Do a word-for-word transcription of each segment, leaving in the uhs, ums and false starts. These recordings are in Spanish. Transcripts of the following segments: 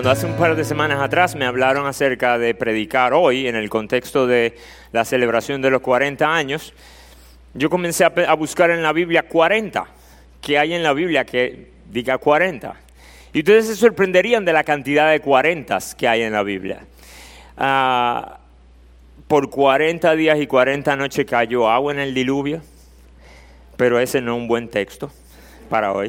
cuando hace un par de semanas atrás me hablaron acerca de predicar hoy en el contexto de la celebración de los cuarenta años, yo comencé a, a buscar en la Biblia cuarenta. ¿Qué hay en la Biblia que diga cuarenta? Y ustedes se sorprenderían de la cantidad de cuarentas que hay en la Biblia. Uh, por cuarenta días y cuarenta noches cayó agua en el diluvio, pero ese no es un buen texto para hoy.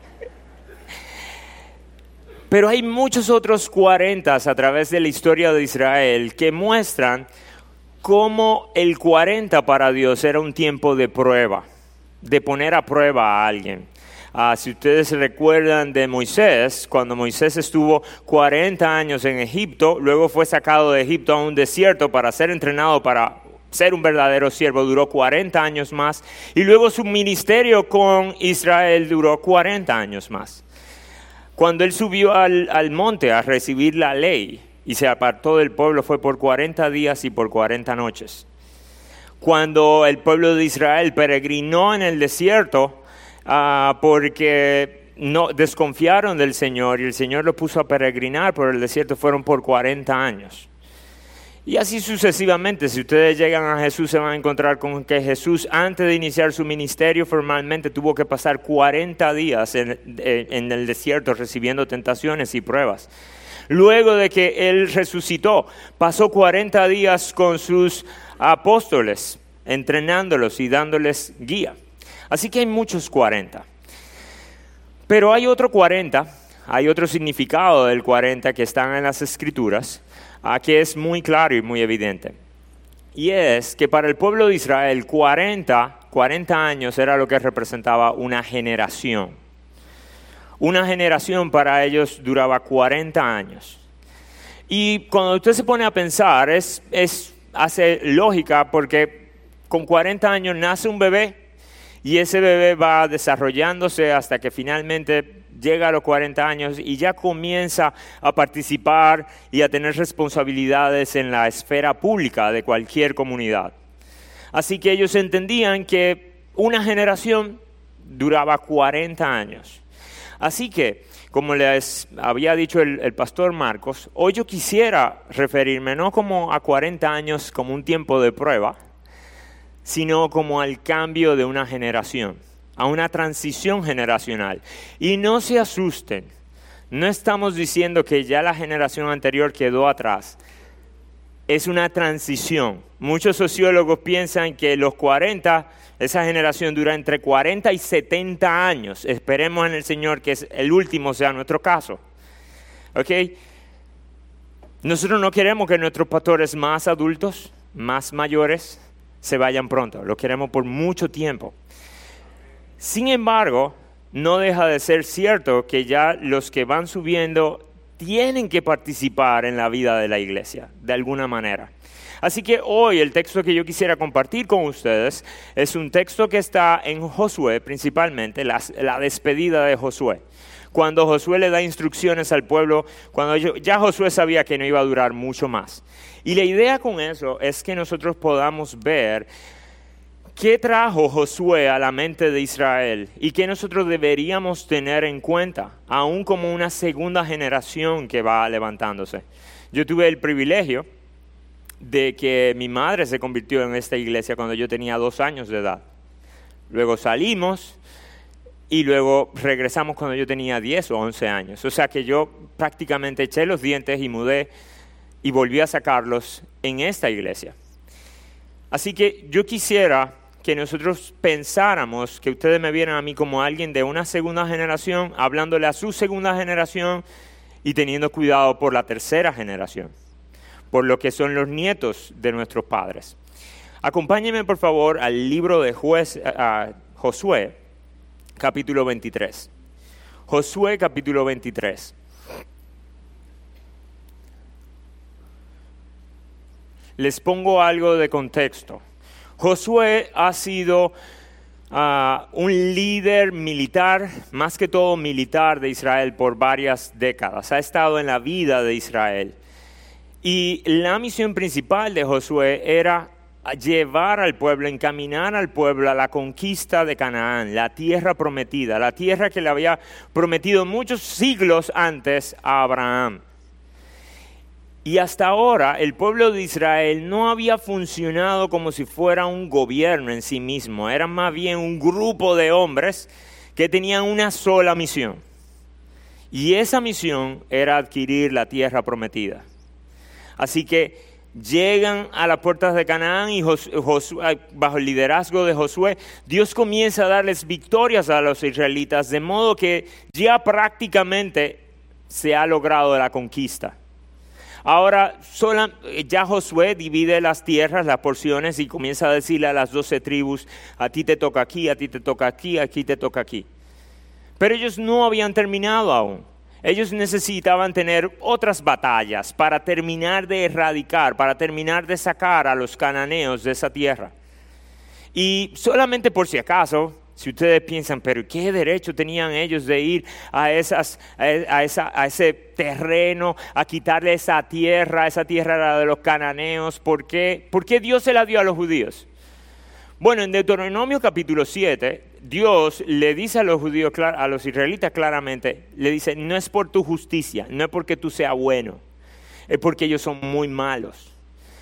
Pero hay muchos otros cuarentas a través de la historia de Israel que muestran cómo el cuarenta para Dios era un tiempo de prueba, de poner a prueba a alguien. Uh, si ustedes se recuerdan de Moisés, cuando Moisés estuvo cuarenta años en Egipto, luego fue sacado de Egipto a un desierto para ser entrenado para ser un verdadero siervo, duró cuarenta años más, y luego su ministerio con Israel duró cuarenta años más. Cuando él subió al, al monte a recibir la ley y se apartó del pueblo fue por cuarenta días y por cuarenta noches. Cuando el pueblo de Israel peregrinó en el desierto uh, porque no, desconfiaron del Señor y el Señor lo puso a peregrinar por el desierto, fueron por cuarenta años. Y así sucesivamente, si ustedes llegan a Jesús se van a encontrar con que Jesús antes de iniciar su ministerio formalmente tuvo que pasar cuarenta días en, en el desierto recibiendo tentaciones y pruebas. Luego de que Él resucitó, pasó cuarenta días con sus apóstoles, entrenándolos y dándoles guía. Así que hay muchos cuarenta. Pero hay otro cuarenta, hay otro significado del cuarenta que están en las Escrituras, que es muy claro y muy evidente. Y es que para el pueblo de Israel, cuarenta, cuarenta años era lo que representaba una generación. Una generación para ellos duraba cuarenta años. Y cuando usted se pone a pensar, es, es, hace lógica porque con cuarenta años nace un bebé y ese bebé va desarrollándose hasta que finalmente llega a los cuarenta años y ya comienza a participar y a tener responsabilidades en la esfera pública de cualquier comunidad. Así que ellos entendían que una generación duraba cuarenta años. Así que, como les había dicho el, el pastor Marcos, hoy yo quisiera referirme no como a cuarenta años como un tiempo de prueba, sino como al cambio de una generación, a una transición generacional. Y no se asusten, no estamos diciendo que ya la generación anterior quedó atrás. Es una transición. Muchos sociólogos piensan que los cuarenta, esa generación dura entre cuarenta y setenta años. Esperemos en el Señor que el último sea nuestro caso. ¿Ok? Nosotros no queremos que nuestros pastores más adultos, más mayores, se vayan pronto. Lo queremos por mucho tiempo. Sin embargo, no deja de ser cierto que ya los que van subiendo tienen que participar en la vida de la iglesia, de alguna manera. Así que hoy el texto que yo quisiera compartir con ustedes es un texto que está en Josué, principalmente, la, la despedida de Josué. Cuando Josué le da instrucciones al pueblo, cuando yo, ya Josué sabía que no iba a durar mucho más. Y la idea con eso es que nosotros podamos ver ¿qué trajo Josué a la mente de Israel y qué nosotros deberíamos tener en cuenta, aún como una segunda generación que va levantándose? Yo tuve el privilegio de que mi madre se convirtió en esta iglesia cuando yo tenía dos años de edad. Luego salimos y luego regresamos cuando yo tenía diez o once años. O sea que yo prácticamente eché los dientes y mudé y volví a sacarlos en esta iglesia. Así que yo quisiera que nosotros pensáramos, que ustedes me vieran a mí como alguien de una segunda generación, hablándole a su segunda generación y teniendo cuidado por la tercera generación, por lo que son los nietos de nuestros padres. Acompáñenme por favor al libro de Juez, uh, Josué, capítulo veintitrés. Josué, capítulo veintitrés. Les pongo algo de contexto. Josué ha sido uh, un líder militar, más que todo militar de Israel por varias décadas. Ha estado en la vida de Israel. Y la misión principal de Josué era llevar al pueblo, encaminar al pueblo a la conquista de Canaán, la tierra prometida, la tierra que le había prometido muchos siglos antes a Abraham. Y hasta ahora el pueblo de Israel no había funcionado como si fuera un gobierno en sí mismo. Era más bien un grupo de hombres que tenían una sola misión. Y esa misión era adquirir la tierra prometida. Así que llegan a las puertas de Canaán y Josué, bajo el liderazgo de Josué, Dios comienza a darles victorias a los israelitas, de modo que ya prácticamente se ha logrado la conquista. Ahora sola, ya Josué divide las tierras, las porciones, y comienza a decirle a las doce tribus: a ti te toca aquí, a ti te toca aquí, aquí te toca aquí. Pero ellos no habían terminado aún. Ellos necesitaban tener otras batallas para terminar de erradicar, para terminar de sacar a los cananeos de esa tierra. Y solamente por si acaso, si ustedes piensan, pero ¿qué derecho tenían ellos de ir a, esas, a, esa, a ese terreno, a quitarle esa tierra? Esa tierra era de los cananeos. ¿Por qué? ¿Por qué Dios se la dio a los judíos? Bueno, en Deuteronomio capítulo siete, Dios le dice a los judíos, a los israelitas claramente, le dice: no es por tu justicia, no es porque tú seas bueno, es porque ellos son muy malos.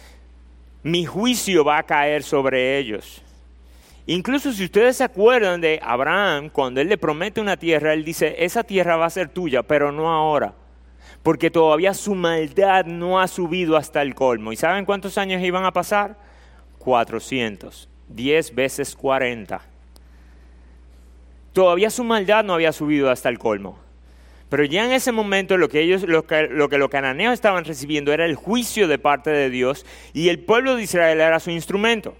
Mi juicio va a caer sobre ellos. Incluso si ustedes se acuerdan de Abraham, cuando él le promete una tierra, él dice: esa tierra va a ser tuya, pero no ahora, porque todavía su maldad no ha subido hasta el colmo. ¿Y saben cuántos años iban a pasar? cuatrocientos. diez veces cuarenta. Todavía su maldad no había subido hasta el colmo. Pero ya en ese momento lo que ellos, lo que, lo que los cananeos estaban recibiendo era el juicio de parte de Dios, y el pueblo de Israel era su instrumento.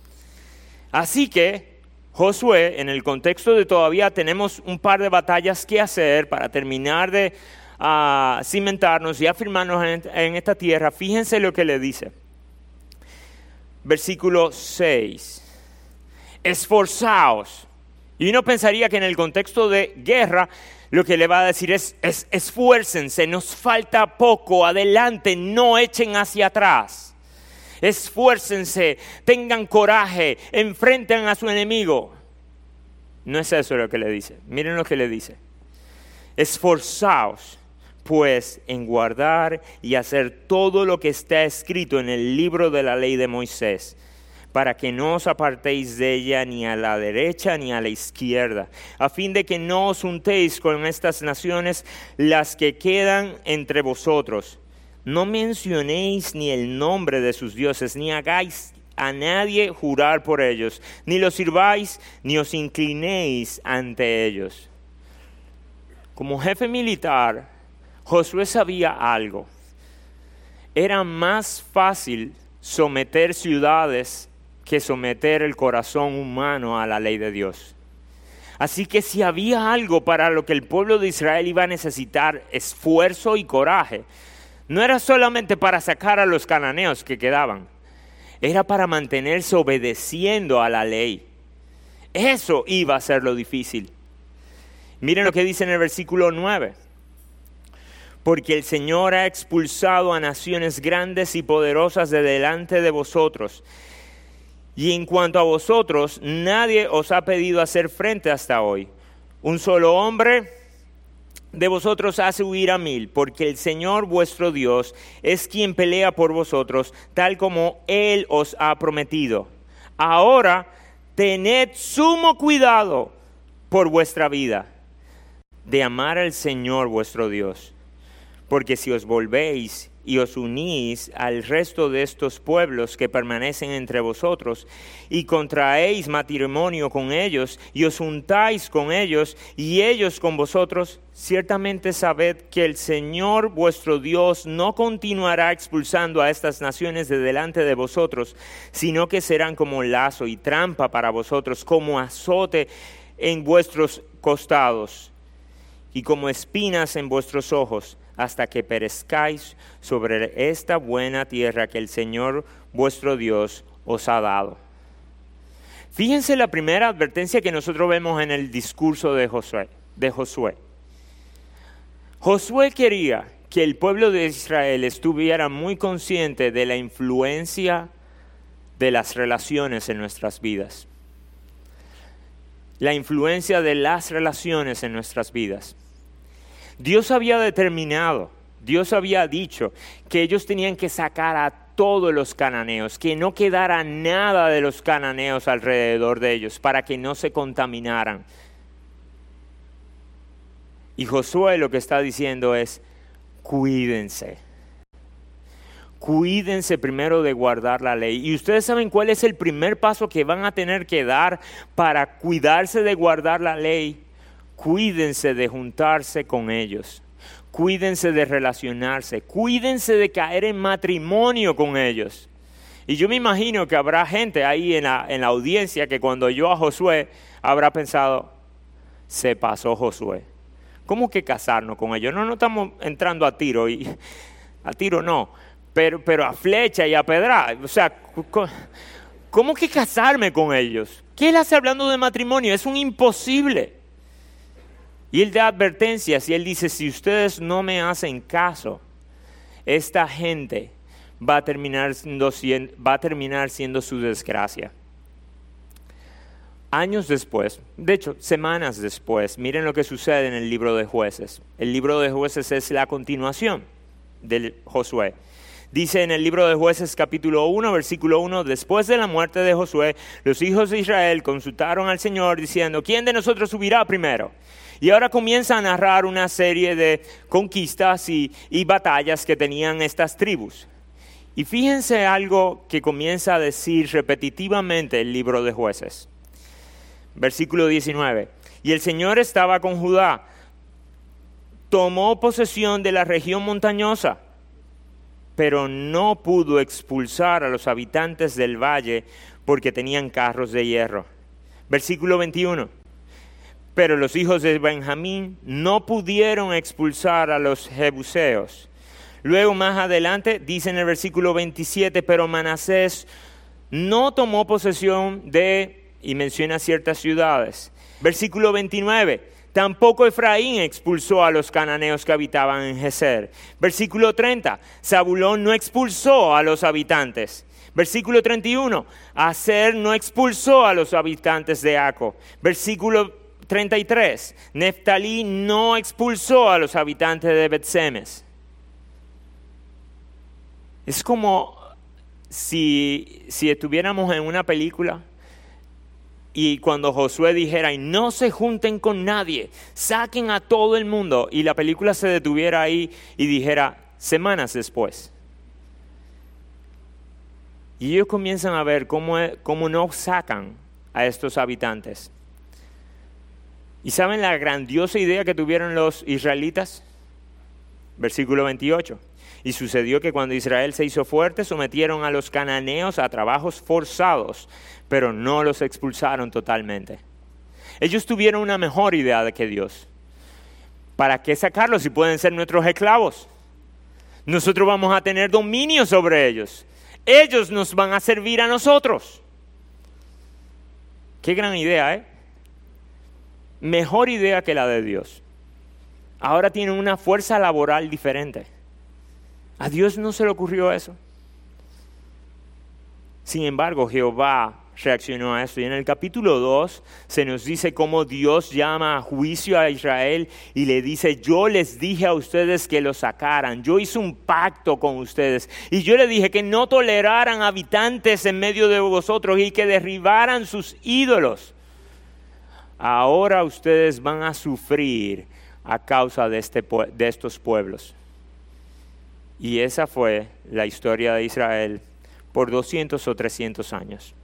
Así que Josué, en el contexto de todavía tenemos un par de batallas que hacer para terminar de uh, cimentarnos y afirmarnos en, en esta tierra, fíjense lo que le dice. Versículo seis. Esforzaos. Y uno pensaría que en el contexto de guerra lo que le va a decir es, es esfuércense, nos falta poco, adelante, no echen hacia atrás. Esfuércense, tengan coraje, enfrenten a su enemigo. No es eso lo que le dice. Miren lo que le dice. Esforzaos, pues, en guardar y hacer todo lo que está escrito en el libro de la ley de Moisés, para que no os apartéis de ella ni a la derecha ni a la izquierda, a fin de que no os juntéis con estas naciones, las que quedan entre vosotros. No mencionéis ni el nombre de sus dioses, ni hagáis a nadie jurar por ellos, ni los sirváis, ni os inclinéis ante ellos. Como jefe militar, Josué sabía algo. Era más fácil someter ciudades que someter el corazón humano a la ley de Dios. Así que si había algo para lo que el pueblo de Israel iba a necesitar esfuerzo y coraje, no era solamente para sacar a los cananeos que quedaban, era para mantenerse obedeciendo a la ley. Eso iba a ser lo difícil. Miren lo que dice en el versículo nueve. Porque el Señor ha expulsado a naciones grandes y poderosas de delante de vosotros. Y en cuanto a vosotros, nadie os ha pedido hacer frente hasta hoy. Un solo hombre de vosotros hace huir a mil, porque el Señor vuestro Dios es quien pelea por vosotros, tal como Él os ha prometido. Ahora, tened sumo cuidado por vuestra vida, de amar al Señor vuestro Dios. Porque si os volvéis y os unís al resto de estos pueblos que permanecen entre vosotros, y contraéis matrimonio con ellos, y os juntáis con ellos, y ellos con vosotros, ciertamente sabed que el Señor vuestro Dios no continuará expulsando a estas naciones de delante de vosotros, sino que serán como lazo y trampa para vosotros, como azote en vuestros costados, y como espinas en vuestros ojos, hasta que perezcáis sobre esta buena tierra que el Señor vuestro Dios os ha dado. Fíjense la primera advertencia que nosotros vemos en el discurso de Josué. De Josué. Josué quería que el pueblo de Israel estuviera muy consciente de la influencia de las relaciones en nuestras vidas. La influencia de las relaciones en nuestras vidas. Dios había determinado Dios había dicho que ellos tenían que sacar a todos los cananeos, que no quedara nada de los cananeos alrededor de ellos para que no se contaminaran. Y Josué lo que está diciendo es, cuídense. Cuídense primero de guardar la ley. Y ustedes saben cuál es el primer paso que van a tener que dar para cuidarse de guardar la ley. Cuídense de juntarse con ellos. Cuídense de relacionarse, cuídense de caer en matrimonio con ellos. Y yo me imagino que habrá gente ahí en la, en la audiencia que cuando oyó a Josué habrá pensado, se pasó Josué. ¿Cómo que casarnos con ellos? No, no estamos entrando a tiro, y a tiro no, pero, pero a flecha y a pedra. O sea, ¿cómo que casarme con ellos? ¿Qué él hace hablando de matrimonio? Es un imposible. Y él da advertencias y él dice, si ustedes no me hacen caso, esta gente va a terminar siendo, va a terminar siendo su desgracia. Años después, de hecho, semanas después, miren lo que sucede en el libro de Jueces. El libro de Jueces es la continuación de Josué. Dice en el libro de Jueces capítulo uno, versículo uno, después de la muerte de Josué, los hijos de Israel consultaron al Señor diciendo, ¿quién de nosotros subirá primero? Y ahora comienza a narrar una serie de conquistas y, y batallas que tenían estas tribus. Y fíjense algo que comienza a decir repetitivamente el libro de Jueces. Versículo diecinueve. Y el Señor estaba con Judá. Tomó posesión de la región montañosa, pero no pudo expulsar a los habitantes del valle porque tenían carros de hierro. Versículo veintiuno. Pero los hijos de Benjamín no pudieron expulsar a los jebuseos. Luego más adelante dice en el versículo veintisiete, pero Manasés no tomó posesión de, y menciona ciertas ciudades. Versículo veintinueve, tampoco Efraín expulsó a los cananeos que habitaban en Geser. Versículo treinta, Zabulón no expulsó a los habitantes. Versículo treinta y uno, Aser no expulsó a los habitantes de Aco. Versículo treinta y tres, Neftalí no expulsó a los habitantes de Bet-Semes. Es como si, si estuviéramos en una película y cuando Josué dijera, y no se junten con nadie, saquen a todo el mundo, y la película se detuviera ahí y dijera, semanas después. Y ellos comienzan a ver cómo, cómo no sacan a estos habitantes. ¿Y saben la grandiosa idea que tuvieron los israelitas? Versículo veintiocho. Y sucedió que cuando Israel se hizo fuerte, sometieron a los cananeos a trabajos forzados, pero no los expulsaron totalmente. Ellos tuvieron una mejor idea que Dios. ¿Para qué sacarlos si pueden ser nuestros esclavos? Nosotros vamos a tener dominio sobre ellos. Ellos nos van a servir a nosotros. Qué gran idea, ¿eh? Mejor idea que la de Dios. Ahora tienen una fuerza laboral diferente. A Dios no se le ocurrió eso. Sin embargo, Jehová reaccionó a eso. Y en el capítulo dos se nos dice cómo Dios llama a juicio a Israel y le dice, yo les dije a ustedes que los sacaran. Yo hice un pacto con ustedes. Y yo les dije que no toleraran habitantes en medio de vosotros y que derribaran sus ídolos. Ahora ustedes van a sufrir a causa de, este, de estos pueblos. Y esa fue la historia de Israel por doscientos o trescientos años.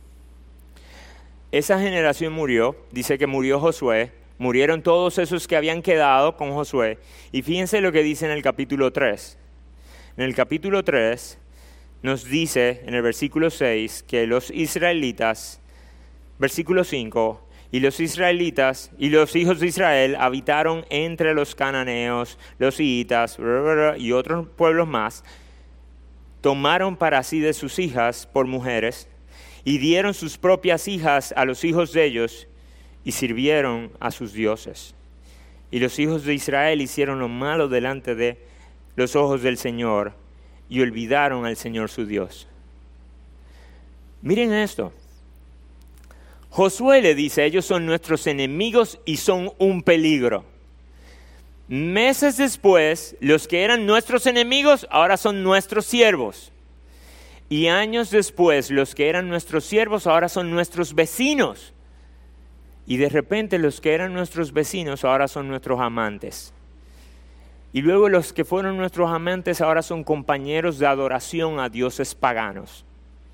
Esa generación murió, dice que murió Josué, murieron todos esos que habían quedado con Josué. Y fíjense lo que dice en el capítulo tres. En el capítulo tres nos dice en el versículo seis que los israelitas, versículo cinco, y los israelitas y los hijos de Israel habitaron entre los cananeos, los hitas y otros pueblos más. Tomaron para sí de sus hijas por mujeres y dieron sus propias hijas a los hijos de ellos y sirvieron a sus dioses. Y los hijos de Israel hicieron lo malo delante de los ojos del Señor y olvidaron al Señor su Dios. Miren esto. Josué le dice, ellos son nuestros enemigos y son un peligro. Meses después, los que eran nuestros enemigos ahora son nuestros siervos. Y años después, los que eran nuestros siervos ahora son nuestros vecinos. Y de repente los que eran nuestros vecinos ahora son nuestros amantes. Y luego los que fueron nuestros amantes ahora son compañeros de adoración a dioses paganos.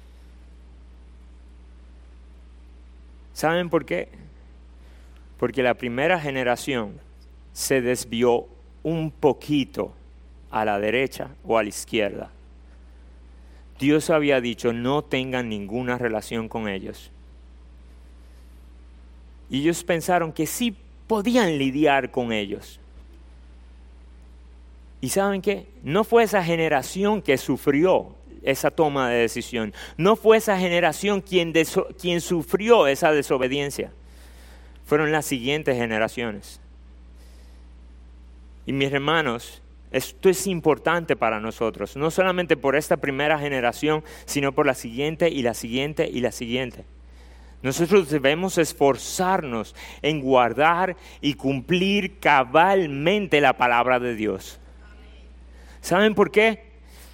¿Saben por qué? Porque la primera generación se desvió un poquito a la derecha o a la izquierda. Dios había dicho, no tengan ninguna relación con ellos. Y ellos pensaron que sí podían lidiar con ellos. ¿Y saben qué? No fue esa generación que sufrió esa toma de decisión. No fue esa generación quien, deso- quien sufrió esa desobediencia. Fueron las siguientes generaciones. Y mis hermanos, esto es importante para nosotros. No solamente por esta primera generación, sino por la siguiente y la siguiente y la siguiente. Nosotros debemos esforzarnos en guardar y cumplir cabalmente la palabra de Dios. ¿Saben por qué?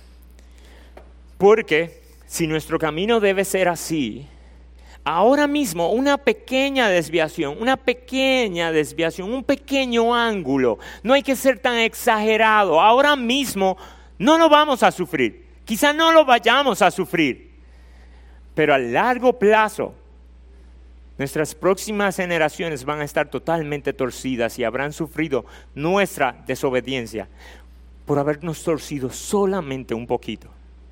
Porque si nuestro camino debe ser así, ahora mismo una pequeña desviación, una pequeña desviación, un pequeño ángulo, no hay que ser tan exagerado. Ahora mismo no lo vamos a sufrir, quizá no lo vayamos a sufrir, pero a largo plazo, nuestras próximas generaciones van a estar totalmente torcidas y habrán sufrido nuestra desobediencia por habernos torcido solamente un poquito.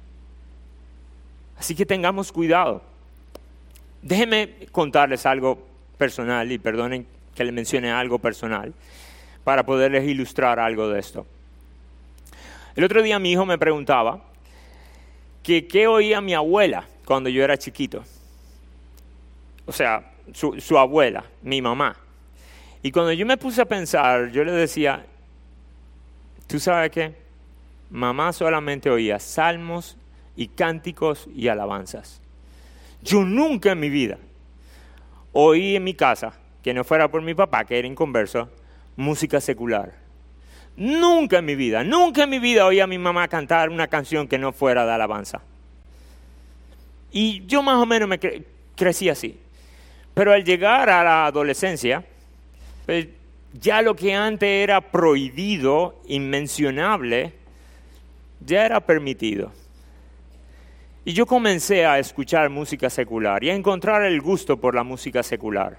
Así que tengamos cuidado. Déjenme contarles algo personal y perdonen que les mencione algo personal para poderles ilustrar algo de esto. El otro día mi hijo me preguntaba que qué oía mi abuela cuando yo era chiquito. O sea, su, su abuela, mi mamá. Y cuando yo me puse a pensar, yo le decía, ¿tú sabes qué? Mamá solamente oía salmos y cánticos y alabanzas. Yo nunca en mi vida oí en mi casa, que no fuera por mi papá, que era inconverso, música secular. Nunca en mi vida, nunca en mi vida oí a mi mamá cantar una canción que no fuera de alabanza. Y yo más o menos me cre- crecí así. Pero al llegar a la adolescencia, pues, ya lo que antes era prohibido, inmencionable, ya era permitido. Y yo comencé a escuchar música secular y a encontrar el gusto por la música secular.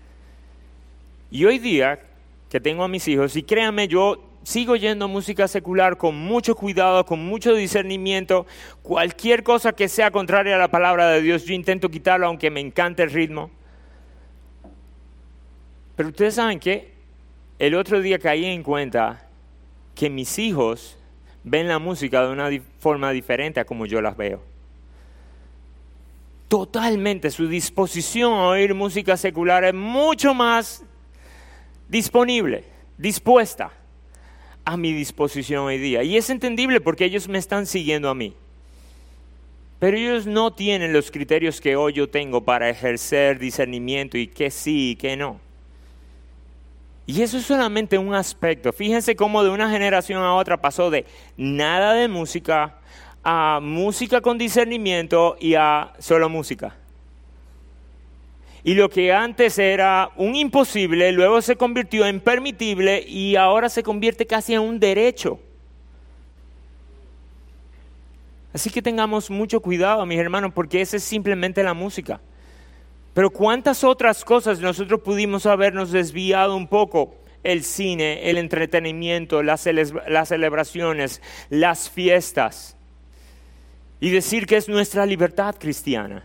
Y hoy día, que tengo a mis hijos, y créanme, yo sigo oyendo música secular con mucho cuidado, con mucho discernimiento. Cualquier cosa que sea contraria a la palabra de Dios, yo intento quitarlo aunque me encante el ritmo. Pero ustedes saben que el otro día caí en cuenta que mis hijos ven la música de una di- forma diferente a como yo las veo. Totalmente, su disposición a oír música secular es mucho más disponible, dispuesta a mi disposición hoy día. Y es entendible porque ellos me están siguiendo a mí. Pero ellos no tienen los criterios que hoy yo tengo para ejercer discernimiento y qué sí y qué no. Y eso es solamente un aspecto. Fíjense cómo de una generación a otra pasó de nada de música a música con discernimiento y a solo música. Y lo que antes era un imposible, luego se convirtió en permitible y ahora se convierte casi en un derecho. Así que tengamos mucho cuidado, mis hermanos, porque esa es simplemente la música. Pero ¿cuántas otras cosas nosotros pudimos habernos desviado un poco? El cine, el entretenimiento, las, cele- las celebraciones, las fiestas. Y decir que es nuestra libertad cristiana.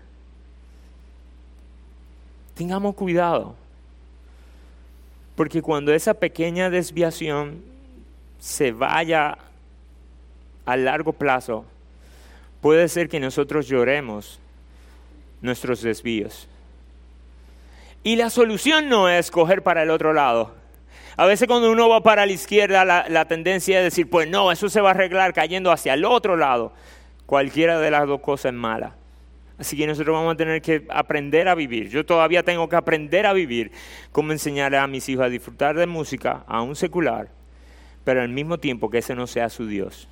Tengamos cuidado. Porque cuando esa pequeña desviación se vaya a largo plazo, puede ser que nosotros lloremos nuestros desvíos. Y la solución no es coger para el otro lado. A veces cuando uno va para la izquierda, la, la tendencia es decir, pues no, eso se va a arreglar cayendo hacia el otro lado. Cualquiera de las dos cosas es mala. Así que nosotros vamos a tener que aprender a vivir. Yo todavía tengo que aprender a vivir cómo enseñarle a mis hijos a disfrutar de música, aún secular, pero al mismo tiempo que ese no sea su Dios.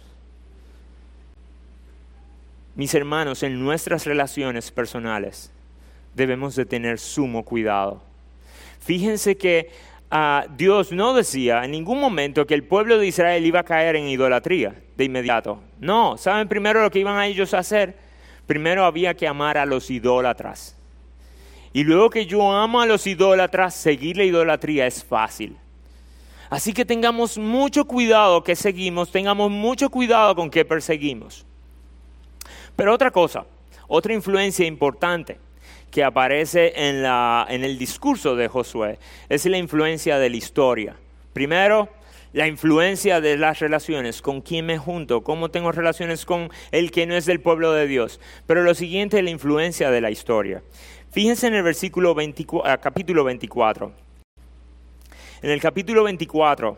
Mis hermanos, en nuestras relaciones personales debemos de tener sumo cuidado. Fíjense que uh, Dios no decía en ningún momento que el pueblo de Israel iba a caer en idolatría de inmediato. No, ¿saben primero lo que iban a ellos a hacer? Primero había que amar a los idólatras. Y luego que yo amo a los idólatras, seguir la idolatría es fácil. Así que tengamos mucho cuidado que seguimos, tengamos mucho cuidado con que perseguimos. Pero otra cosa, otra influencia importante que aparece en, la, en el discurso de Josué es la influencia de la historia. Primero, la influencia de las relaciones, con quién me junto, cómo tengo relaciones con el que no es del pueblo de Dios. Pero lo siguiente es la influencia de la historia. Fíjense en el versículo veinticuatro, capítulo veinticuatro. En el capítulo veinticuatro,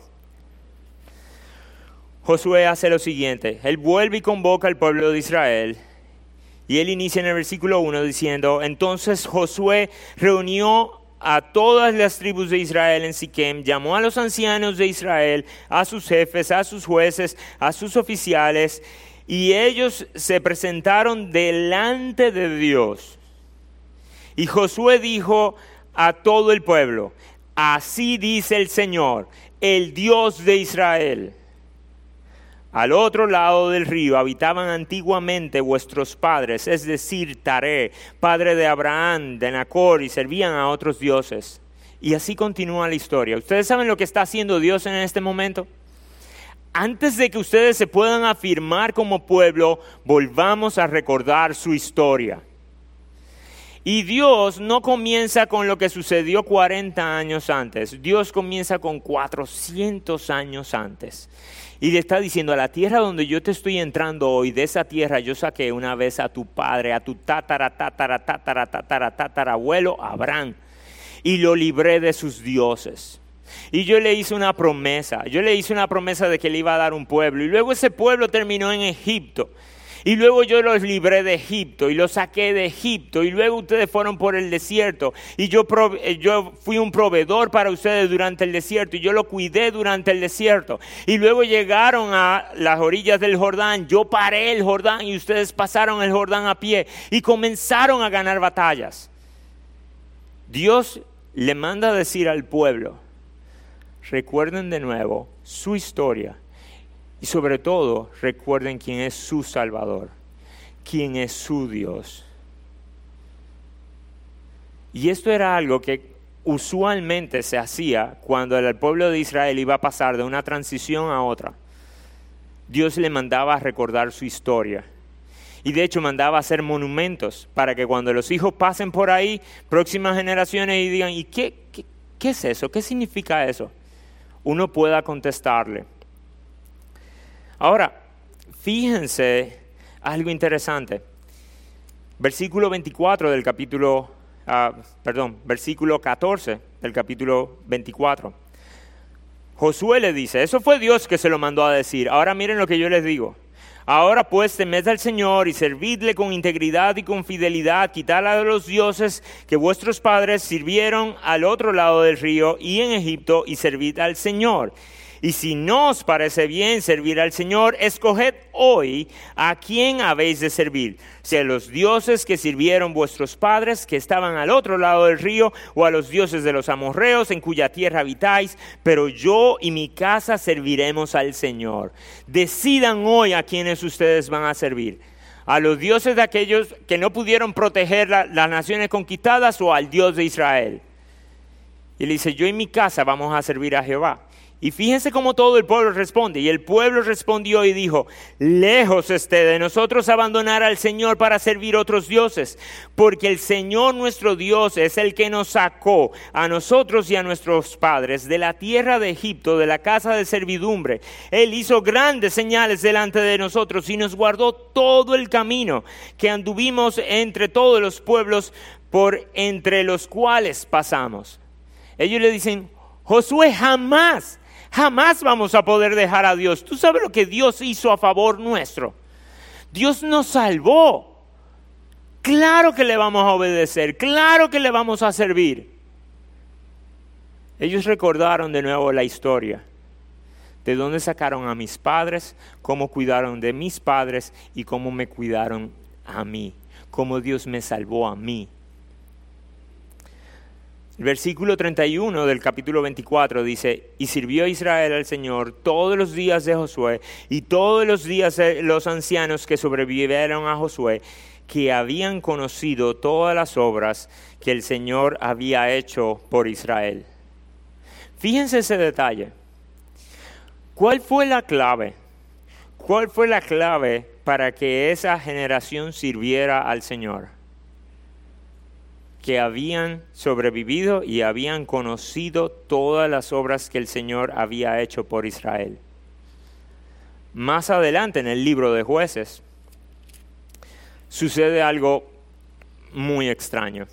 Josué hace lo siguiente. Él vuelve y convoca al pueblo de Israel. Y él inicia en el versículo uno diciendo: entonces Josué reunió a todas las tribus de Israel en Siquem, llamó a los ancianos de Israel, a sus jefes, a sus jueces, a sus oficiales, y ellos se presentaron delante de Dios. Y Josué dijo a todo el pueblo: así dice el Señor, el Dios de Israel. Al otro lado del río habitaban antiguamente vuestros padres, es decir, Taré, padre de Abraham, de Nacor, y servían a otros dioses. Y así continúa la historia. ¿Ustedes saben lo que está haciendo Dios en este momento? Antes de que ustedes se puedan afirmar como pueblo, volvamos a recordar su historia. Y Dios no comienza con lo que sucedió cuarenta años antes. Dios comienza con cuatrocientos años antes. Y le está diciendo: a la tierra donde yo te estoy entrando hoy, de esa tierra yo saqué una vez a tu padre, a tu tatara, tatara, tatara, tatara, tatarabuelo Abraham, y lo libré de sus dioses. Y yo le hice una promesa, yo le hice una promesa de que le iba a dar un pueblo. Y luego ese pueblo terminó en Egipto. Y luego yo los libré de Egipto y los saqué de Egipto. Y luego ustedes fueron por el desierto. Y yo, yo fui un proveedor para ustedes durante el desierto. Y yo lo cuidé durante el desierto. Y luego llegaron a las orillas del Jordán. Yo paré el Jordán y ustedes pasaron el Jordán a pie. Y comenzaron a ganar batallas. Dios le manda a decir al pueblo: recuerden de nuevo su historia. Y sobre todo, recuerden quién es su Salvador, quién es su Dios. Y esto era algo que usualmente se hacía cuando el pueblo de Israel iba a pasar de una transición a otra. Dios le mandaba a recordar su historia. Y de hecho mandaba a hacer monumentos para que cuando los hijos pasen por ahí, próximas generaciones, y digan: ¿y qué, qué, qué es eso? ¿Qué significa eso? Uno pueda contestarle. Ahora, fíjense algo interesante. Versículo veinticuatro del capítulo, uh, perdón, versículo catorce del capítulo veinticuatro. Josué le dice, eso fue Dios que se lo mandó a decir. Ahora miren lo que yo les digo. Ahora pues temed al Señor y servidle con integridad y con fidelidad, quitad a los dioses que vuestros padres sirvieron al otro lado del río y en Egipto, y servid al Señor. Y si no os parece bien servir al Señor, escoged hoy a quién habéis de servir, si a los dioses que sirvieron vuestros padres, que estaban al otro lado del río, o a los dioses de los amorreos, en cuya tierra habitáis, pero yo y mi casa serviremos al Señor. Decidan hoy a quiénes ustedes van a servir, a los dioses de aquellos que no pudieron proteger la, las naciones conquistadas, o al Dios de Israel. Y le dice, yo y mi casa vamos a servir a Jehová. Y fíjense cómo todo el pueblo responde. Y el pueblo respondió y dijo, lejos esté de nosotros abandonar al Señor para servir otros dioses, porque el Señor nuestro Dios es el que nos sacó a nosotros y a nuestros padres de la tierra de Egipto, de la casa de servidumbre. Él hizo grandes señales delante de nosotros y nos guardó todo el camino que anduvimos entre todos los pueblos por entre los cuales pasamos. Ellos le dicen, Josué, jamás Jamás vamos a poder dejar a Dios. ¿Tú sabes lo que Dios hizo a favor nuestro? Dios nos salvó. Claro que le vamos a obedecer. Claro que le vamos a servir. Ellos recordaron de nuevo la historia de dónde sacaron a mis padres, cómo cuidaron de mis padres y cómo me cuidaron a mí, cómo Dios me salvó a mí. El versículo treinta y uno del capítulo veinticuatro dice, y sirvió Israel al Señor todos los días de Josué y todos los días de los ancianos que sobrevivieron a Josué, que habían conocido todas las obras que el Señor había hecho por Israel. Fíjense ese detalle. ¿Cuál fue la clave? ¿Cuál fue la clave para que esa generación sirviera al Señor? Que habían sobrevivido y habían conocido todas las obras que el Señor había hecho por Israel. Más adelante en el libro de Jueces sucede algo muy extraño.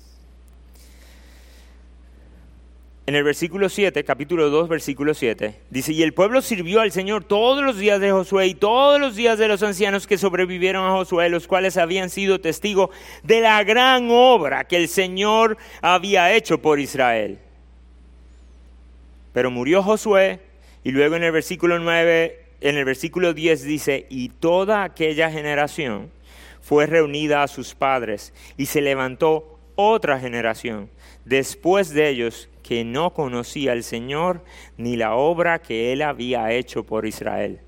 En el versículo siete, capítulo dos, versículo siete, dice, y el pueblo sirvió al Señor todos los días de Josué y todos los días de los ancianos que sobrevivieron a Josué, los cuales habían sido testigos de la gran obra que el Señor había hecho por Israel. Pero murió Josué, y luego en el versículo nueve, en el versículo diez dice, y toda aquella generación fue reunida a sus padres, y se levantó otra generación después de ellos que no conocía al Señor ni la obra que Él había hecho por Israel.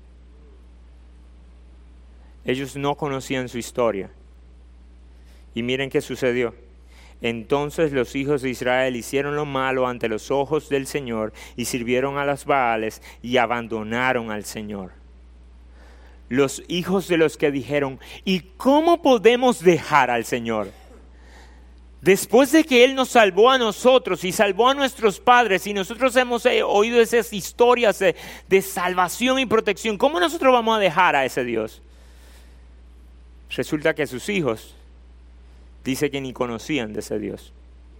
Ellos no conocían su historia. Y miren qué sucedió. Entonces los hijos de Israel hicieron lo malo ante los ojos del Señor y sirvieron a los Baales y abandonaron al Señor. Los hijos de los que dijeron, ¿y cómo podemos dejar al Señor? Después de que Él nos salvó a nosotros y salvó a nuestros padres y nosotros hemos oído esas historias de, de salvación y protección, ¿cómo nosotros vamos a dejar a ese Dios? Resulta que sus hijos dice que ni conocían de ese Dios.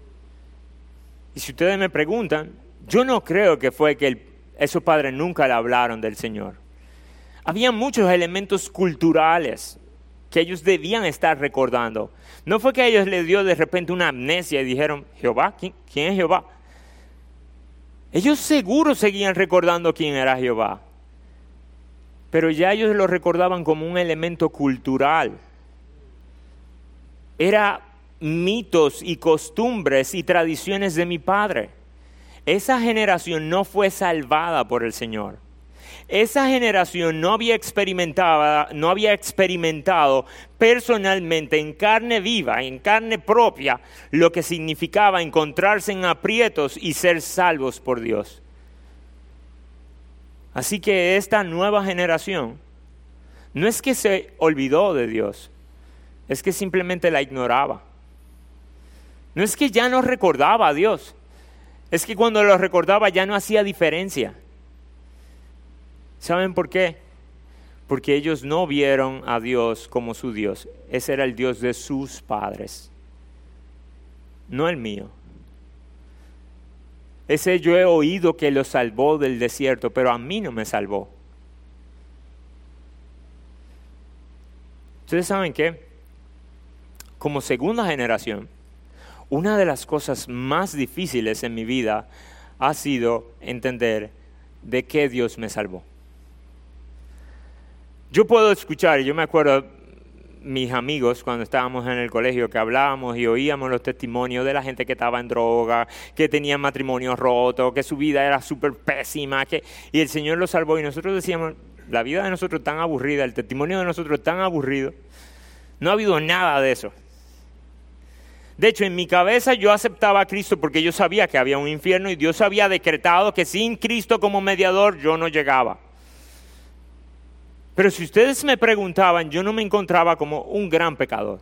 Y si ustedes me preguntan, yo no creo que fue que el, esos padres nunca le hablaron del Señor. Había muchos elementos culturales que ellos debían estar recordando. No fue que a ellos les dio de repente una amnesia y dijeron, Jehová, ¿quién, quién es Jehová? Ellos seguro seguían recordando quién era Jehová. Pero ya ellos lo recordaban como un elemento cultural. Era mitos y costumbres y tradiciones de mi padre. Esa generación no fue salvada por el Señor. Esa generación no había experimentado, no había experimentado personalmente en carne viva, en carne propia, lo que significaba encontrarse en aprietos y ser salvos por Dios. Así que esta nueva generación no es que se olvidó de Dios, es que simplemente la ignoraba. No es que ya no recordaba a Dios, es que cuando lo recordaba ya no hacía diferencia. ¿Saben por qué? Porque ellos no vieron a Dios como su Dios. Ese era el Dios de sus padres, no el mío. Ese yo he oído que lo salvó del desierto, pero a mí no me salvó. ¿Ustedes saben qué? Como segunda generación, una de las cosas más difíciles en mi vida ha sido entender de qué Dios me salvó. Yo puedo escuchar, yo me acuerdo mis amigos cuando estábamos en el colegio que hablábamos y oíamos los testimonios de la gente que estaba en droga, que tenía matrimonio roto, que su vida era súper pésima, que, y el Señor los salvó y nosotros decíamos, la vida de nosotros es tan aburrida, el testimonio de nosotros es tan aburrido, no ha habido nada de eso. De hecho, en mi cabeza yo aceptaba a Cristo porque yo sabía que había un infierno y Dios había decretado que sin Cristo como mediador yo no llegaba. Pero si ustedes me preguntaban, yo no me encontraba como un gran pecador.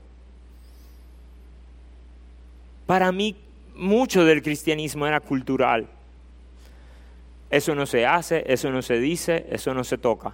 Para mí, mucho del cristianismo era cultural. Eso no se hace, eso no se dice, eso no se toca.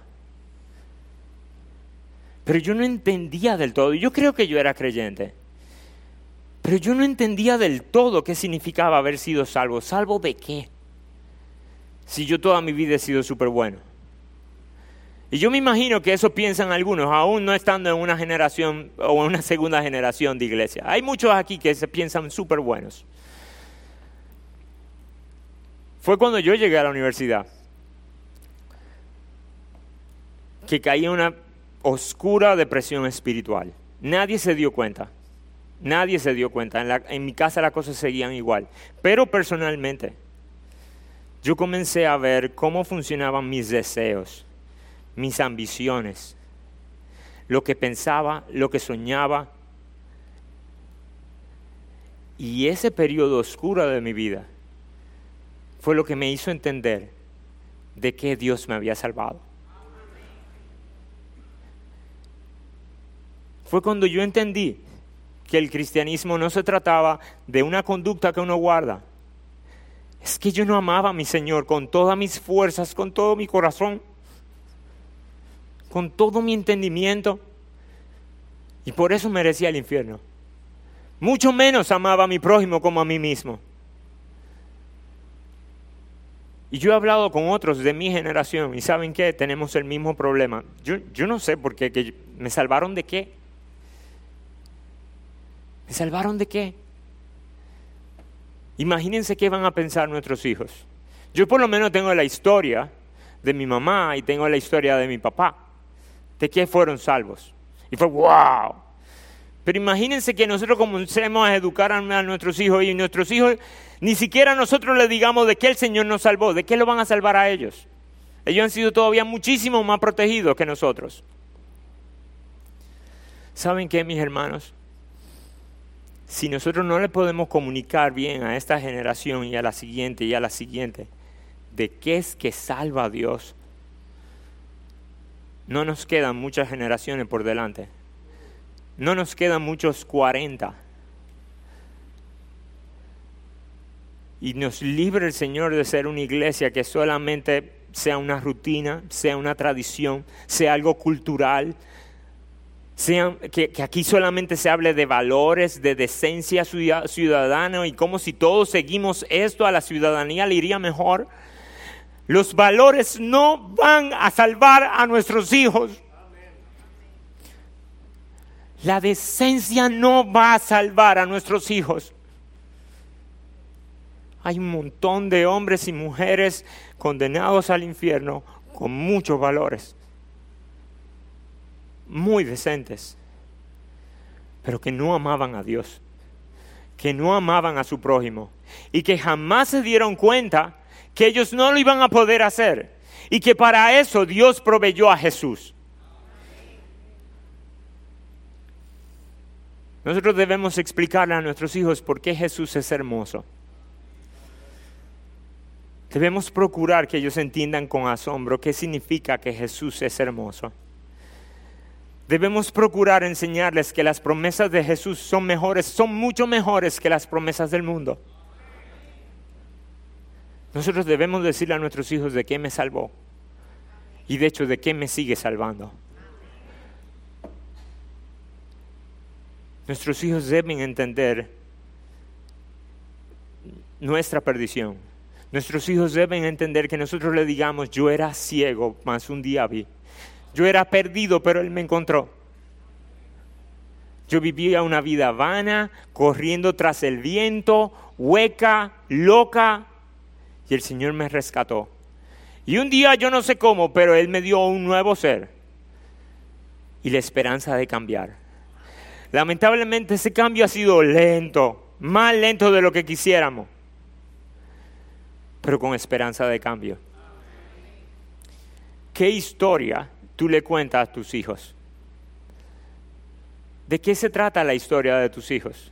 Pero yo no entendía del todo. Yo creo que yo era creyente. Pero yo no entendía del todo qué significaba haber sido salvo. ¿Salvo de qué? Si yo toda mi vida he sido súper bueno. Y yo me imagino que eso piensan algunos, aún no estando en una generación o en una segunda generación de iglesia. Hay muchos aquí que se piensan súper buenos. Fue cuando yo llegué a la universidad. que caí en una oscura depresión espiritual. Nadie se dio cuenta. Nadie se dio cuenta. En, la, en mi casa las cosas seguían igual. Pero personalmente, yo comencé a ver cómo funcionaban mis deseos, mis ambiciones, lo que pensaba, lo que soñaba. Y ese periodo oscuro de mi vida fue lo que me hizo entender de que Dios me había salvado. Fue cuando yo entendí que el cristianismo no se trataba de una conducta que uno guarda. Es que yo no amaba a mi Señor con todas mis fuerzas, con todo mi corazón, con todo mi entendimiento, y por eso merecía el infierno. Mucho menos amaba a mi prójimo como a mí mismo. Y yo he hablado con otros de mi generación y ¿saben qué? Tenemos el mismo problema. Yo, yo no sé por qué, que ¿me salvaron de qué? ¿Me salvaron de qué? Imagínense qué van a pensar nuestros hijos. Yo por lo menos tengo la historia de mi mamá y tengo la historia de mi papá, de qué fueron salvos. Y fue wow. Pero imagínense que nosotros comencemos a educar a nuestros hijos y nuestros hijos, ni siquiera nosotros les digamos de qué el Señor nos salvó, de qué lo van a salvar a ellos. Ellos han sido todavía muchísimo más protegidos que nosotros. ¿Saben qué, mis hermanos? Si nosotros no le podemos comunicar bien a esta generación y a la siguiente y a la siguiente de qué es que salva a Dios, no nos quedan muchas generaciones por delante. No nos quedan muchos cuarenta. Y nos libre el Señor de ser una iglesia que solamente sea una rutina, sea una tradición, sea algo cultural, sea, que, que aquí solamente se hable de valores, de decencia ciudadana y como si todos seguimos esto a la ciudadanía le iría mejor. Los valores no van a salvar a nuestros hijos. La decencia no va a salvar a nuestros hijos. Hay un montón de hombres y mujeres condenados al infierno con muchos valores, muy decentes, pero que no amaban a Dios, que no amaban a su prójimo y que jamás se dieron cuenta que ellos no lo iban a poder hacer y que para eso Dios proveyó a Jesús. Nosotros debemos explicarle a nuestros hijos por qué Jesús es hermoso. Debemos procurar que ellos entiendan con asombro qué significa que Jesús es hermoso. Debemos procurar enseñarles que las promesas de Jesús son mejores, son mucho mejores que las promesas del mundo. Nosotros debemos decirle a nuestros hijos de qué me salvó y de hecho de qué me sigue salvando. Nuestros hijos deben entender nuestra perdición. Nuestros hijos deben entender que nosotros le digamos, yo era ciego, mas un día vi. Yo era perdido, pero Él me encontró. Yo vivía una vida vana, corriendo tras el viento, hueca, loca, y el Señor me rescató. Y un día, yo no sé cómo, pero Él me dio un nuevo ser y la esperanza de cambiar. Lamentablemente ese cambio ha sido lento, más lento de lo que quisiéramos, pero con esperanza de cambio. ¿Qué historia tú le cuentas a tus hijos? ¿De qué se trata la historia de tus hijos?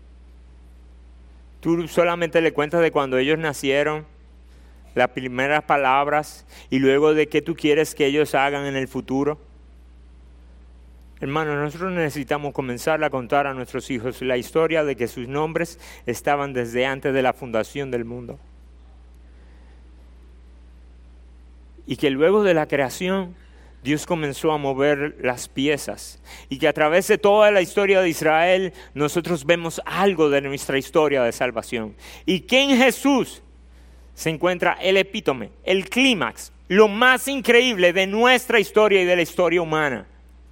¿Tú solamente le cuentas de cuando ellos nacieron, las primeras palabras, y luego de qué tú quieres que ellos hagan en el futuro? Hermanos, nosotros necesitamos comenzar a contar a nuestros hijos la historia de que sus nombres estaban desde antes de la fundación del mundo. Y que luego de la creación, Dios comenzó a mover las piezas. Y que a través de toda la historia de Israel, nosotros vemos algo de nuestra historia de salvación. Y que en Jesús se encuentra el epítome, el clímax, lo más increíble de nuestra historia y de la historia humana.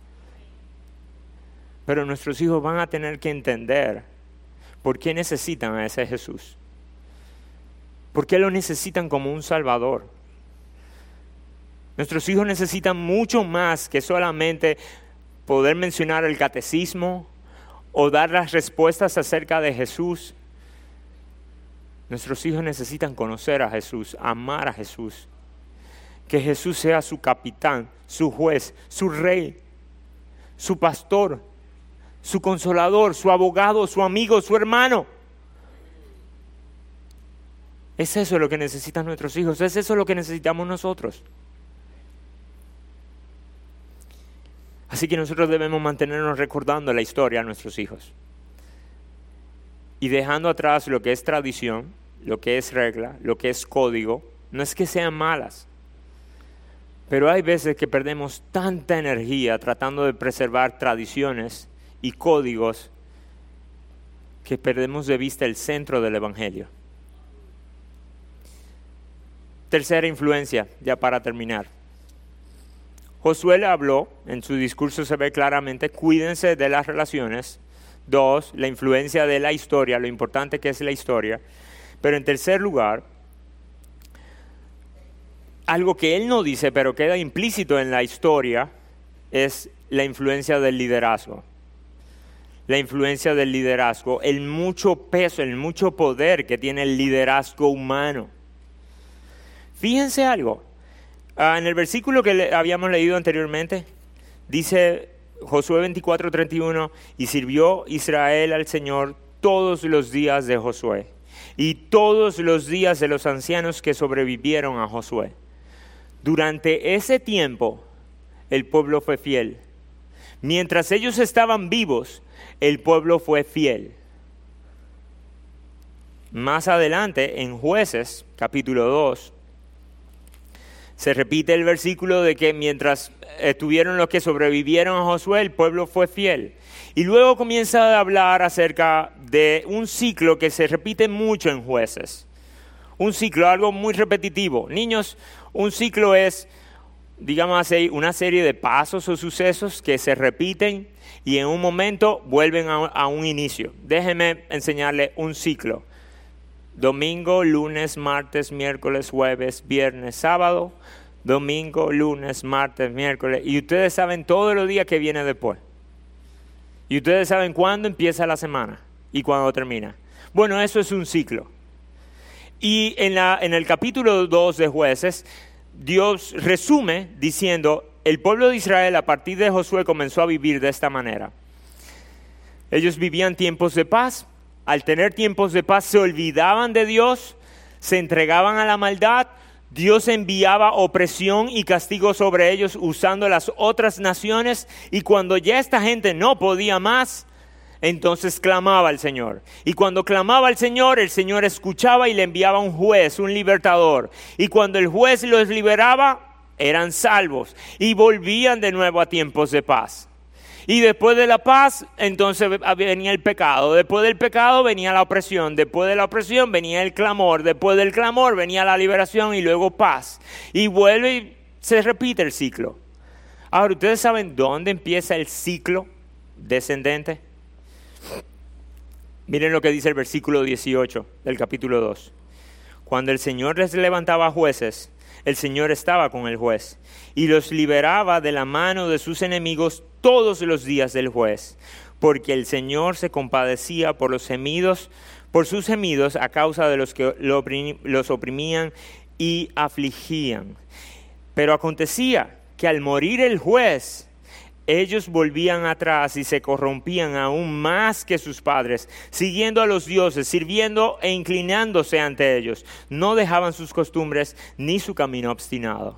Pero nuestros hijos van a tener que entender por qué necesitan a ese Jesús. ¿Por qué lo necesitan como un Salvador? Nuestros hijos necesitan mucho más que solamente poder mencionar el catecismo o dar las respuestas acerca de Jesús. Nuestros hijos necesitan conocer a Jesús, amar a Jesús. Que Jesús sea su capitán, su juez, su rey, su pastor, su consolador, su abogado, su amigo, su hermano. Es eso lo que necesitan nuestros hijos, es eso lo que necesitamos nosotros. Así que nosotros debemos mantenernos recordando la historia a nuestros hijos. Y dejando atrás lo que es tradición, lo que es regla, lo que es código. No es que sean malas, pero hay veces que perdemos tanta energía tratando de preservar tradiciones y códigos que perdemos de vista el centro del Evangelio. Tercera influencia, ya para terminar. Josué le habló, en su discurso se ve claramente, cuídense de las relaciones. Dos, la influencia de la historia, lo importante que es la historia. Pero en tercer lugar, algo que él no dice, pero queda implícito en la historia, es la influencia del liderazgo. La influencia del liderazgo, el mucho peso, el mucho poder que tiene el liderazgo humano. Fíjense algo. Uh, en el versículo que le, habíamos leído anteriormente, dice Josué veinticuatro, treinta y uno, y sirvió Israel al Señor todos los días de Josué, y todos los días de los ancianos que sobrevivieron a Josué. Durante ese tiempo, el pueblo fue fiel. Mientras ellos estaban vivos, el pueblo fue fiel. Más adelante, en Jueces, capítulo dos, se repite el versículo de que mientras estuvieron los que sobrevivieron a Josué, el pueblo fue fiel. Y luego comienza a hablar acerca de un ciclo que se repite mucho en Jueces. Un ciclo, algo muy repetitivo. Niños, un ciclo es, digamos así, una serie de pasos o sucesos que se repiten y en un momento vuelven a, a un inicio. Déjenme enseñarle un ciclo. Domingo, lunes, martes, miércoles, jueves, viernes, sábado. Domingo, lunes, martes, miércoles. Y ustedes saben todos los días que viene después. Y ustedes saben cuándo empieza la semana y cuándo termina. Bueno, eso es un ciclo. Y en, la, en el capítulo dos de Jueces, Dios resume diciendo, el pueblo de Israel a partir de Josué comenzó a vivir de esta manera. Ellos vivían tiempos de paz. Al tener tiempos de paz se olvidaban de Dios, se entregaban a la maldad. Dios enviaba opresión y castigo sobre ellos usando las otras naciones. Y cuando ya esta gente no podía más, entonces clamaba al Señor. Y cuando clamaba al Señor, el Señor escuchaba y le enviaba un juez, un libertador. Y cuando el juez los liberaba, eran salvos y volvían de nuevo a tiempos de paz. Y después de la paz, entonces venía el pecado. Después del pecado venía la opresión. Después de la opresión venía el clamor. Después del clamor venía la liberación y luego paz. Y vuelve y se repite el ciclo. Ahora, ¿ustedes saben dónde empieza el ciclo descendente? Miren lo que dice el versículo dieciocho del capítulo dos. Cuando el Señor les levantaba jueces, el Señor estaba con el juez y los liberaba de la mano de sus enemigos todos los días del juez, porque el Señor se compadecía por los gemidos, por sus gemidos a causa de los que los oprimían y afligían. Pero acontecía que al morir el juez, ellos volvían atrás y se corrompían aún más que sus padres, siguiendo a los dioses, sirviendo e inclinándose ante ellos. No dejaban sus costumbres ni su camino obstinado.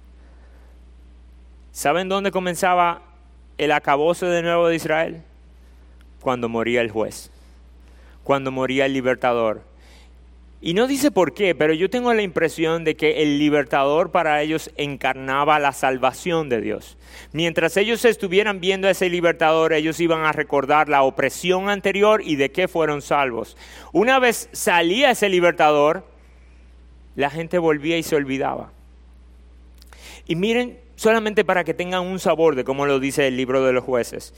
¿Saben dónde comenzaba el acabose de nuevo de Israel? Cuando moría el juez, cuando moría el libertador. Y no dice por qué, pero yo tengo la impresión de que el libertador para ellos encarnaba la salvación de Dios. Mientras ellos estuvieran viendo a ese libertador, ellos iban a recordar la opresión anterior y de qué fueron salvos. Una vez salía ese libertador, la gente volvía y se olvidaba. Y miren, solamente para que tengan un sabor de cómo lo dice el libro de los jueces.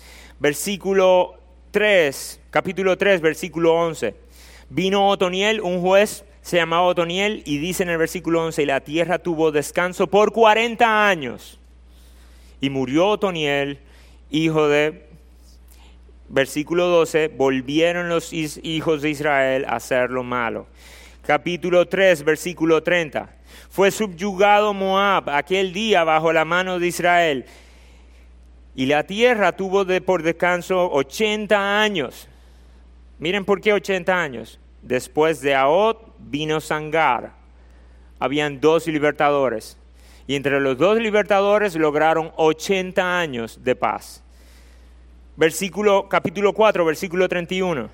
Versículo tres, capítulo tres, versículo once. Vino Otoniel, un juez se llamaba Otoniel, y dice en el versículo once, y la tierra tuvo descanso por cuarenta años. Y murió Otoniel, hijo de... Versículo doce, volvieron los hijos de Israel a hacer lo malo. Capítulo tres, versículo treinta. Fue subyugado Moab aquel día bajo la mano de Israel. Y la tierra tuvo de por descanso ochenta años. Miren por qué ochenta años. Después de Ahod vino Sangar. Habían dos libertadores. Y entre los dos libertadores lograron ochenta años de paz. Versículo, capítulo cuatro, versículo treinta y uno.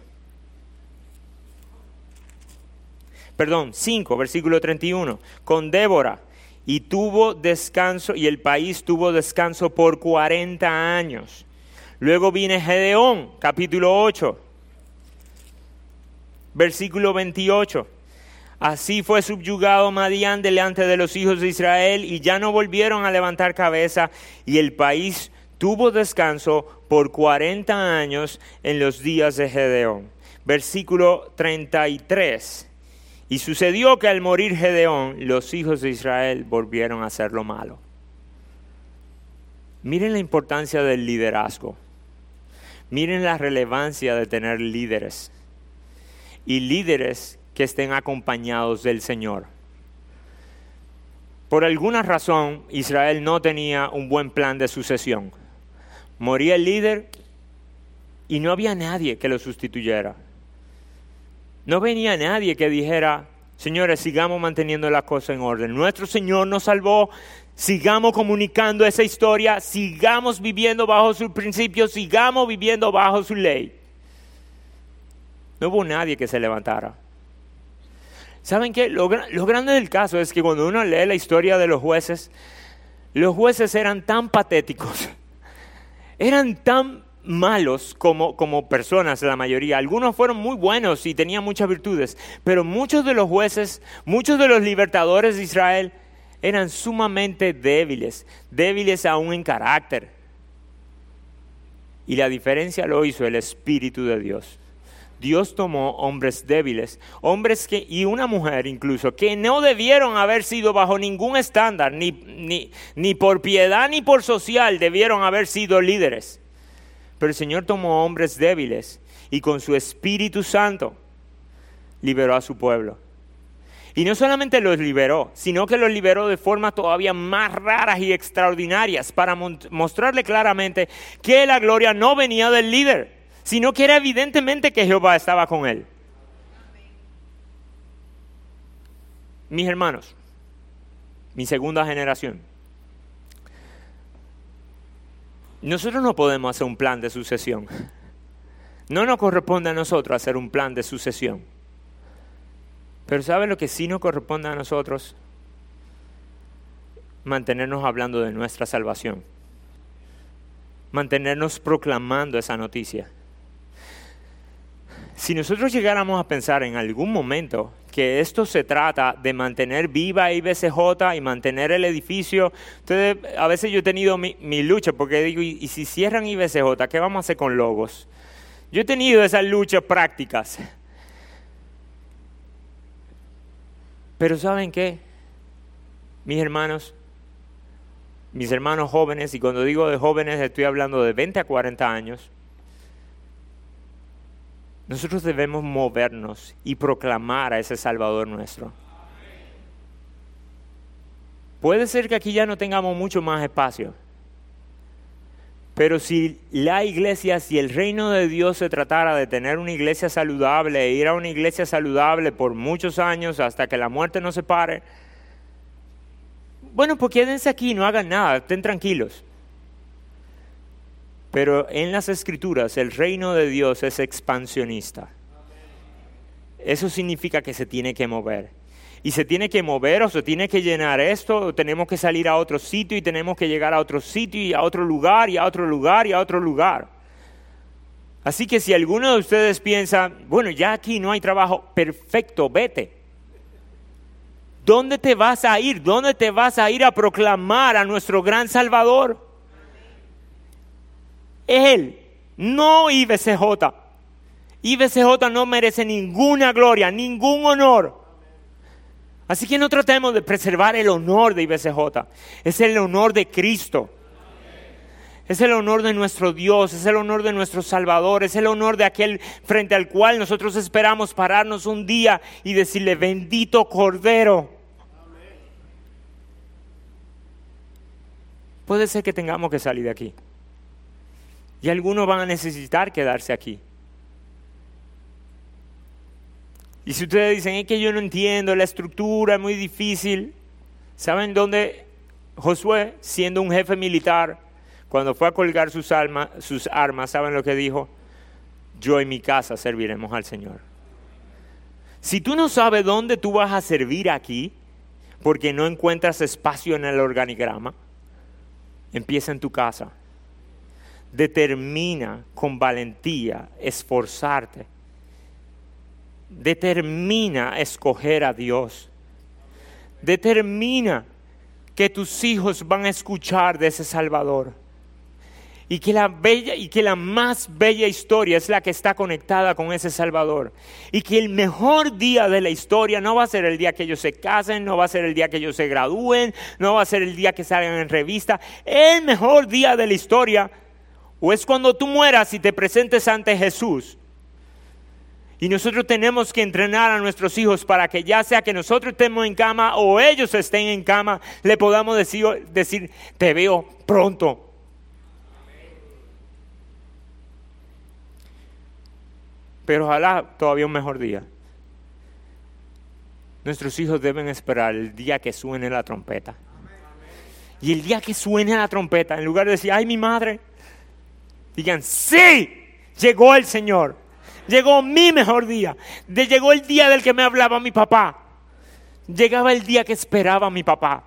Perdón, cinco, versículo treinta y uno. Con Débora. Y tuvo descanso, y el país tuvo descanso por cuarenta años. Luego viene Gedeón, capítulo ocho. Versículo veintiocho. Así fue subyugado Madián delante de los hijos de Israel, y ya no volvieron a levantar cabeza, y el país tuvo descanso por cuarenta años en los días de Gedeón. Versículo treinta y tres. Y sucedió que al morir Gedeón, los hijos de Israel volvieron a hacer lo malo. Miren la importancia del liderazgo. Miren la relevancia de tener líderes. Y líderes que estén acompañados del Señor. Por alguna razón, Israel no tenía un buen plan de sucesión. Moría el líder y no había nadie que lo sustituyera. No venía nadie que dijera, señores, sigamos manteniendo las cosas en orden. Nuestro Señor nos salvó, sigamos comunicando esa historia, sigamos viviendo bajo sus principios, sigamos viviendo bajo su ley. No hubo nadie que se levantara. ¿Saben qué? Lo, lo grande del caso es que cuando uno lee la historia de los jueces, los jueces eran tan patéticos, eran tan malos como, como personas la mayoría. Algunos fueron muy buenos y tenían muchas virtudes, pero muchos de los jueces, muchos de los libertadores de Israel eran sumamente débiles, débiles aún en carácter. Y la diferencia lo hizo el Espíritu de Dios. Dios tomó hombres débiles, hombres que, y una mujer incluso, que no debieron haber sido bajo ningún estándar, ni, ni, ni por piedad ni por social debieron haber sido líderes. Pero el Señor tomó hombres débiles y con su Espíritu Santo liberó a su pueblo. Y no solamente los liberó, sino que los liberó de formas todavía más raras y extraordinarias para mostrarle claramente que la gloria no venía del líder, sino que era evidentemente que Jehová estaba con él. Mis hermanos, mi segunda generación, nosotros no podemos hacer un plan de sucesión. No nos corresponde a nosotros hacer un plan de sucesión. Pero ¿saben lo que sí nos corresponde a nosotros? Mantenernos hablando de nuestra salvación. Mantenernos proclamando esa noticia. Si nosotros llegáramos a pensar en algún momento que esto se trata de mantener viva I B C J y mantener el edificio, entonces a veces yo he tenido mi, mi lucha porque digo, ¿y, y si cierran I B C J, qué vamos a hacer con Logos? Yo he tenido esas luchas prácticas. Pero ¿saben qué? Mis hermanos, mis hermanos jóvenes, y cuando digo de jóvenes estoy hablando de veinte a cuarenta años, nosotros debemos movernos y proclamar a ese Salvador nuestro. Puede ser que aquí ya no tengamos mucho más espacio, pero si la iglesia, si el reino de Dios se tratara de tener una iglesia saludable e ir a una iglesia saludable por muchos años hasta que la muerte nos separe, bueno, pues quédense aquí, no hagan nada, estén tranquilos. Pero en las Escrituras el reino de Dios es expansionista. Eso significa que se tiene que mover. Y se tiene que mover o se tiene que llenar esto, o tenemos que salir a otro sitio y tenemos que llegar a otro sitio y a otro lugar y a otro lugar y a otro lugar. Así que si alguno de ustedes piensa, bueno, ya aquí no hay trabajo, perfecto, vete. ¿Dónde te vas a ir? ¿Dónde te vas a ir a proclamar a nuestro gran Salvador? Él, no I B C J. I B C J no merece ninguna gloria, ningún honor. Así que no tratemos de preservar el honor de I B C J. Es el honor de Cristo. Es el honor de nuestro Dios, es el honor de nuestro Salvador, es el honor de aquel frente al cual nosotros esperamos pararnos un día y decirle, bendito Cordero. Puede ser que tengamos que salir de aquí. Y algunos van a necesitar quedarse aquí. Y si ustedes dicen, es que yo no entiendo, la estructura es muy difícil. ¿Saben dónde Josué, siendo un jefe militar, cuando fue a colgar sus, alma, sus armas, ¿saben lo que dijo? Yo y mi casa serviremos al Señor. Si tú no sabes dónde tú vas a servir aquí, porque no encuentras espacio en el organigrama, empieza en tu casa. Determina con valentía esforzarte. Determina escoger a Dios. Determina que tus hijos van a escuchar de ese Salvador. Y que la bella y que la más bella historia es la que está conectada con ese Salvador. Y que el mejor día de la historia no va a ser el día que ellos se casen, no va a ser el día que ellos se gradúen, no va a ser el día que salgan en revista. El mejor día de la historia o es cuando tú mueras y te presentes ante Jesús. Y nosotros tenemos que entrenar a nuestros hijos para que ya sea que nosotros estemos en cama o ellos estén en cama, le podamos decir, decir te veo pronto. Pero ojalá todavía un mejor día. Nuestros hijos deben esperar el día que suene la trompeta. Y el día que suene la trompeta, en lugar de decir, ay, mi madre, digan, sí, llegó el Señor. Llegó mi mejor día. De, llegó el día del que me hablaba mi papá. Llegaba el día que esperaba mi papá.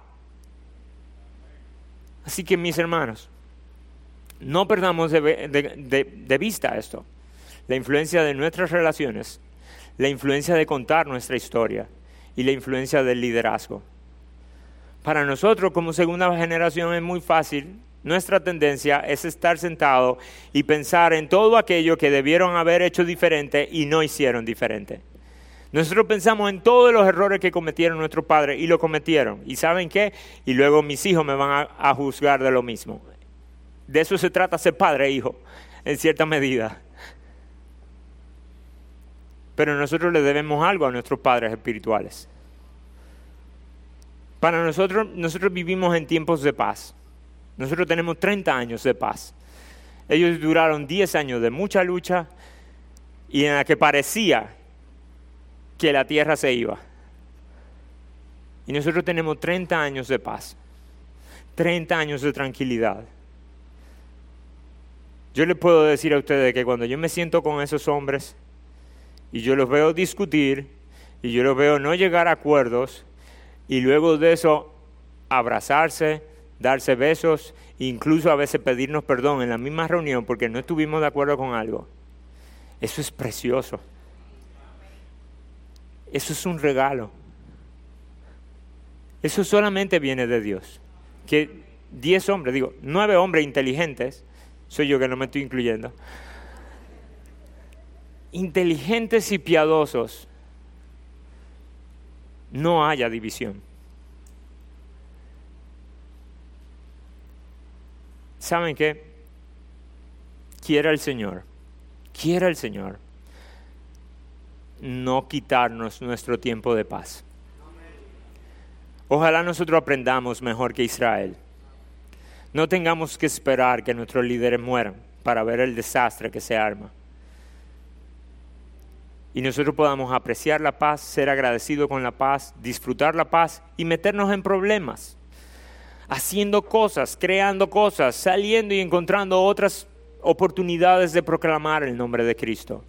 Así que mis hermanos, no perdamos de, de, de, de vista esto. La influencia de nuestras relaciones, la influencia de contar nuestra historia y la influencia del liderazgo. Para nosotros como segunda generación es muy fácil. Nuestra tendencia es estar sentado y pensar en todo aquello que debieron haber hecho diferente y no hicieron diferente. Nosotros pensamos en todos los errores que cometieron nuestros padres y lo cometieron. ¿Y saben qué? Y luego mis hijos me van a, a juzgar de lo mismo. De eso se trata ser padre e hijo, en cierta medida. Pero nosotros le debemos algo a nuestros padres espirituales. Para nosotros, nosotros vivimos en tiempos de paz. Nosotros tenemos treinta años de paz. Ellos duraron diez años de mucha lucha y en la que parecía que la tierra se iba. Y nosotros tenemos treinta años de paz. treinta años de tranquilidad. Yo les puedo decir a ustedes que cuando yo me siento con esos hombres y yo los veo discutir y yo los veo no llegar a acuerdos y luego de eso abrazarse, darse besos, incluso a veces pedirnos perdón en la misma reunión porque no estuvimos de acuerdo con algo. Eso es precioso. Eso es un regalo. Eso solamente viene de Dios. Que diez hombres, digo, nueve hombres inteligentes, soy yo que no me estoy incluyendo, inteligentes y piadosos, no haya división. ¿Saben qué? Quiera el Señor, quiera el Señor no quitarnos nuestro tiempo de paz. Ojalá nosotros aprendamos mejor que Israel. No tengamos que esperar que nuestros líderes mueran para ver el desastre que se arma. Y nosotros podamos apreciar la paz, ser agradecidos con la paz, disfrutar la paz y meternos en problemas. Haciendo cosas, creando cosas, saliendo y encontrando otras oportunidades de proclamar el nombre de Cristo.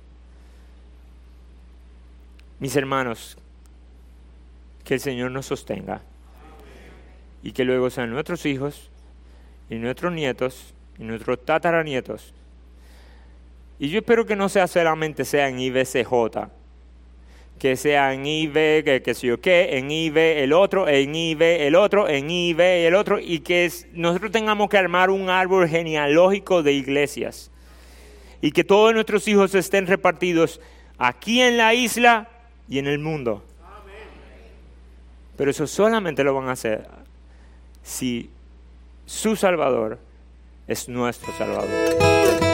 Mis hermanos, que el Señor nos sostenga y que luego sean nuestros hijos y nuestros nietos y nuestros tataranietos. Y yo espero que no sea solamente sea en I B C J, que sea en I B, que, que sé yo qué, en I B el otro, en I B el otro, en I B el otro, y que es, nosotros tengamos que armar un árbol genealógico de iglesias. Y que todos nuestros hijos estén repartidos aquí en la isla y en el mundo. Pero eso solamente lo van a hacer si su Salvador es nuestro Salvador.